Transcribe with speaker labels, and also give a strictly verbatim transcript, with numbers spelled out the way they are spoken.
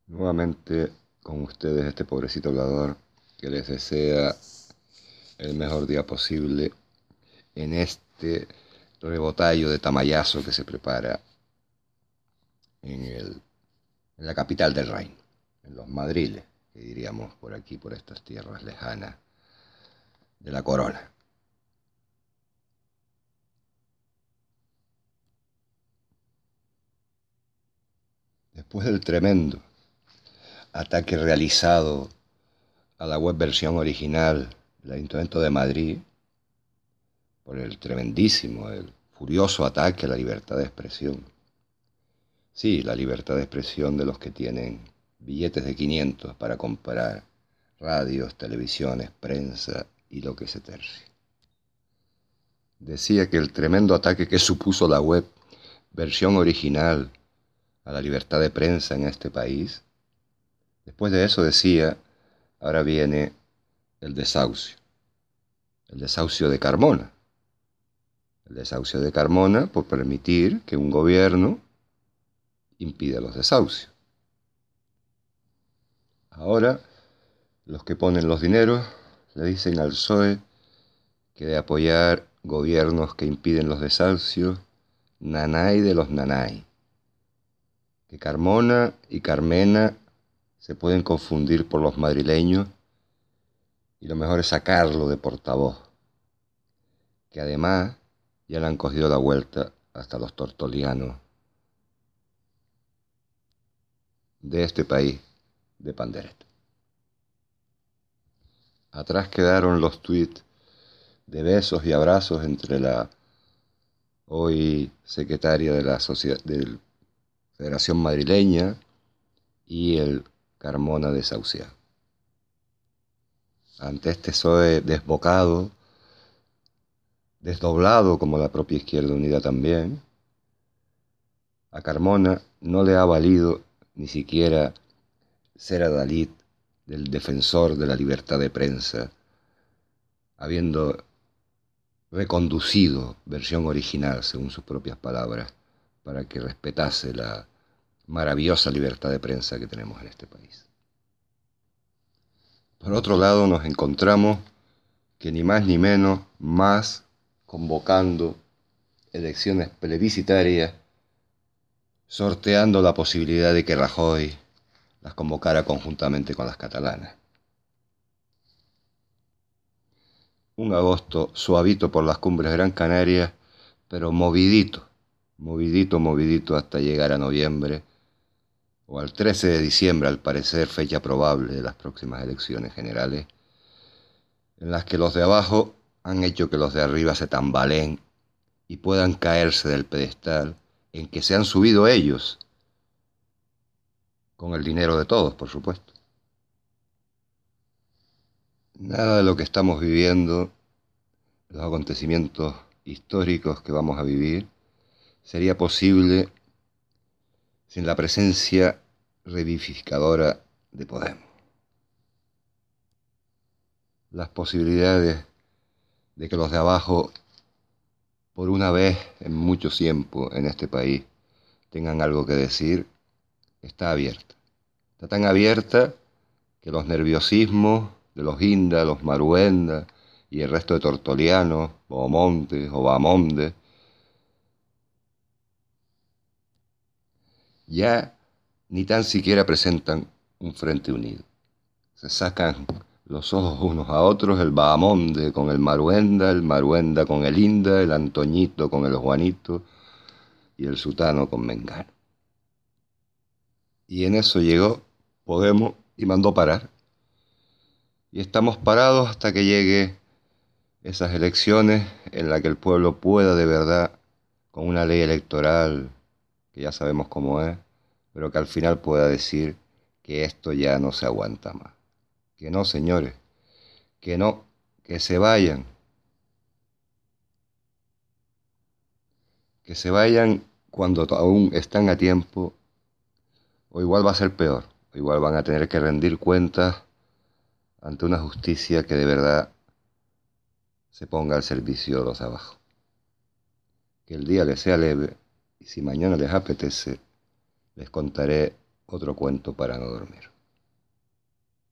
Speaker 1: Nuevamente con ustedes este pobrecito hablador que les desea el mejor día posible en este rebotallo de tamallazo que se prepara en, el, en la capital del reino, en los Madriles, que diríamos por aquí, por estas tierras lejanas de la corona. Después del tremendo ataque realizado a la web versión original del Ayuntamiento de Madrid, por el tremendísimo, el furioso ataque a la libertad de expresión. Sí, la libertad de expresión de los que tienen billetes de quinientos para comprar radios, televisiones, prensa y lo que se tercie. Decía que el tremendo ataque que supuso la web versión original a la libertad de prensa en este país, después de eso decía, ahora viene el desahucio. El desahucio de Carmona. El desahucio de Carmona por permitir que un gobierno impida los desahucios. Ahora, los que ponen los dineros le dicen al P S O E que de apoyar gobiernos que impiden los desahucios, nanay de los nanay. Que Carmona y Carmena se pueden confundir por los madrileños y lo mejor es sacarlo de portavoz. Que además ya le han cogido la vuelta hasta los tortolianos de este país de pandereta. Atrás quedaron los tuits de besos y abrazos entre la hoy secretaria de la Sociedad, de la Federación Madrileña y el Carmona desahuciado. Ante este P S O E desbocado, desdoblado como la propia Izquierda Unida también, a Carmona no le ha valido ni siquiera ser adalid del defensor de la libertad de prensa, habiendo reconducido versión original, según sus propias palabras, para que respetase la maravillosa libertad de prensa que tenemos en este país. Por otro lado, nos encontramos que ni más ni menos, más convocando elecciones plebiscitarias, sorteando la posibilidad de que Rajoy las convocara conjuntamente con las catalanas. Un agosto suavito por las cumbres de Gran Canaria, pero movidito, movidito, movidito hasta llegar a noviembre, o al trece de diciembre, al parecer, fecha probable de las próximas elecciones generales, en las que los de abajo han hecho que los de arriba se tambaleen y puedan caerse del pedestal en que se han subido ellos, con el dinero de todos, por supuesto. Nada de lo que estamos viviendo, los acontecimientos históricos que vamos a vivir, sería posible sin la presencia revivificadora de Podemos. Las posibilidades de que los de abajo, por una vez en mucho tiempo en este país, tengan algo que decir, está abierta. Está tan abierta que los nerviosismos de los Inda, los Maruenda y el resto de tortolianos, Bomonte o Bamonde, ya ni tan siquiera presentan un frente unido. Se sacan los ojos unos a otros, el Bahamonde con el Maruenda, el Maruenda con el Inda, el Antoñito con el Juanito y el Sutano con Mengano. Y en eso llegó Podemos y mandó parar. Y estamos parados hasta que llegue esas elecciones en las que el pueblo pueda de verdad, con una ley electoral que ya sabemos cómo es, pero que al final pueda decir que esto ya no se aguanta más. Que no, señores, que no, que se vayan. Que se vayan cuando aún están a tiempo, o igual va a ser peor, o igual van a tener que rendir cuentas ante una justicia que de verdad se ponga al servicio de los de abajo. Que el día les sea leve, y si mañana les apetece, les contaré otro cuento para no dormir.